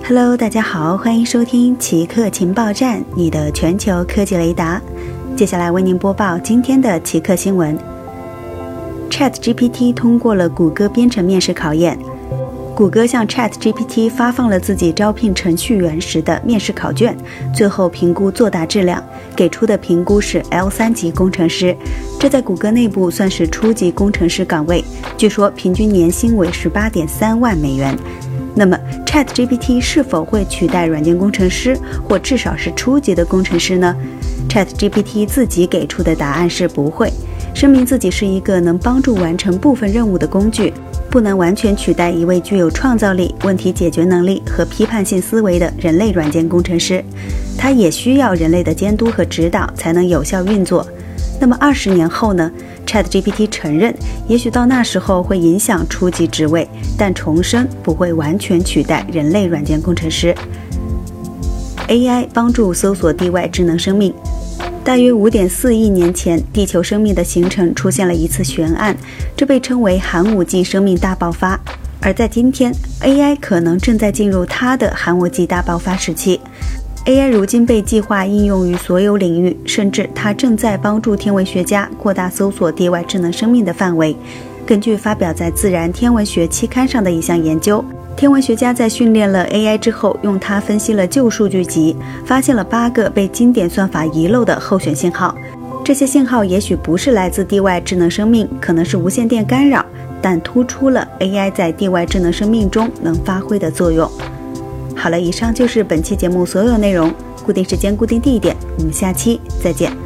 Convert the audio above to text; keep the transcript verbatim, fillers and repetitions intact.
Hello， 大家好，欢迎收听奇客情报站，你的全球科技雷达。接下来为您播报今天的奇客新闻。ChatGPT 通过了谷歌编程面试考验。谷歌向 ChatGPT 发放了自己招聘程序员时的面试考卷，最后评估作答质量，给出的评估是 L 三 级工程师，这在谷歌内部算是初级工程师岗位，据说平均年薪为 十八点三万美元。那么 ChatGPT 是否会取代软件工程师，或至少是初级的工程师呢？ ChatGPT 自己给出的答案是不会，声明自己是一个能帮助完成部分任务的工具，不能完全取代一位具有创造力、问题解决能力和批判性思维的人类软件工程师，它也需要人类的监督和指导才能有效运作。那么二十年后呢？ ChatGPT 承认，也许到那时候会影响初级职位，但重申不会完全取代人类软件工程师。A I 帮助搜索地外智能生命。大约 五点四亿年前，地球生命的形成出现了一次悬案，这被称为寒武纪生命大爆发。而在今天， A I 可能正在进入它的寒武纪大爆发时期。A I 如今被计划应用于所有领域，甚至它正在帮助天文学家扩大搜索地外智能生命的范围。根据发表在《自然天文学》期刊上的一项研究，天文学家在训练了 A I 之后，用它分析了旧数据集，发现了八个被经典算法遗漏的候选信号。这些信号也许不是来自地外智能生命，可能是无线电干扰，但突出了 A I 在地外智能生命中能发挥的作用。好了，以上就是本期节目所有内容，固定时间固定地点，我们下期再见。